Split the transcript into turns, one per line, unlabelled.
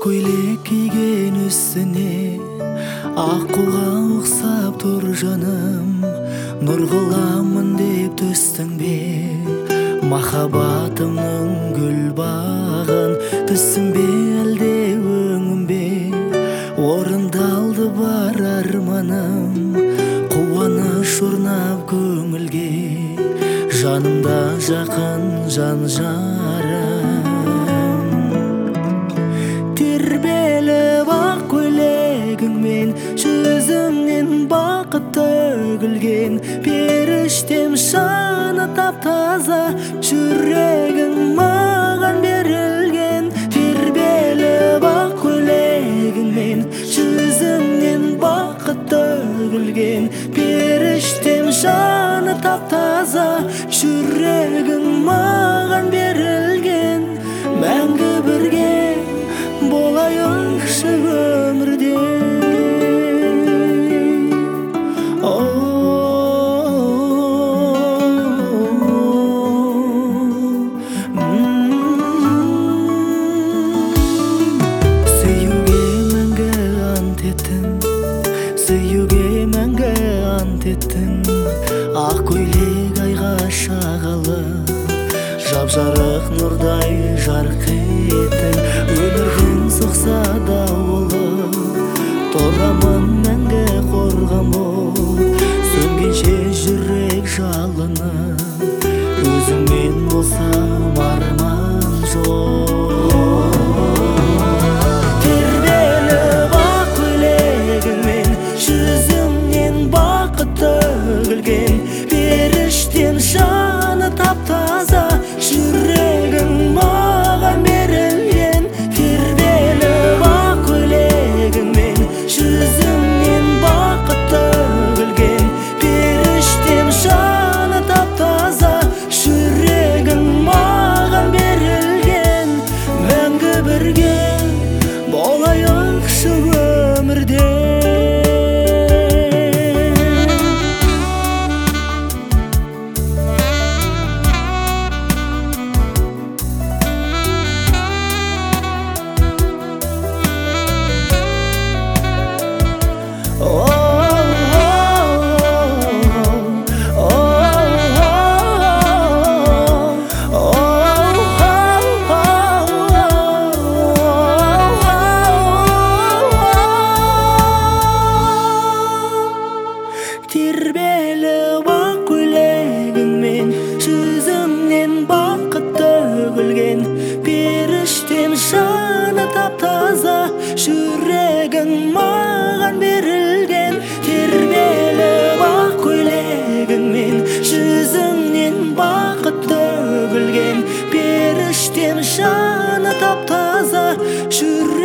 көйлек кийген үстүне ак кулга уксап тур жаным. Нур кыламын деп түстүң бе махаббатымдын гүл багын, түстүң бе элде өңүмбе орундалды бар арманым. Кубаныч урнап көңүлгө жанымда жакын жан жарым. Тербелип ак көйлегиңмен жүзүңнен бакыт төгүлгөн, периштем шаны таптаза жүрөгүң маған берилген. Тербелип ак көйлегиңмен жүзүңнен бакыт төгүлгөн, периштем шаны таптаза жүрөгүң маған берилген. Мәңгі бірге болайықшы өмірде. Сүйүүгө мәңгі ант еттім, сүйүүгө мәңгі ант еттім. Ак көйлек айга шагалы, жап-жарык нурдай жарык еттің. Өмірдің соқса дауылы, торамын мәңгі қорғам бол. Сөнгенше жүрек жалыны, өзіңмен болсам арман жоқ. Тербелип ак көйлегиңмен жүзүңнен бакыт төгүлгөн, периштем шаны таптаза жүрегің маған берілген. Тербелип ак көйлегиңмен жүзүңнен бакыт төгүлгөн, периштем шаны таптаза жүрегің маған берилген. Мәңгі бірге болайықшы өмірде. Тербелип ак көйлегиңмен жүзүңнен бакыт төгүлгөн, периштем шаны таптаза жүрегің маған берилген. Тербелип ак көйлегиңмен жүзүңнен бакыт төгүлгөн, периштем шаны таптаза жүрегің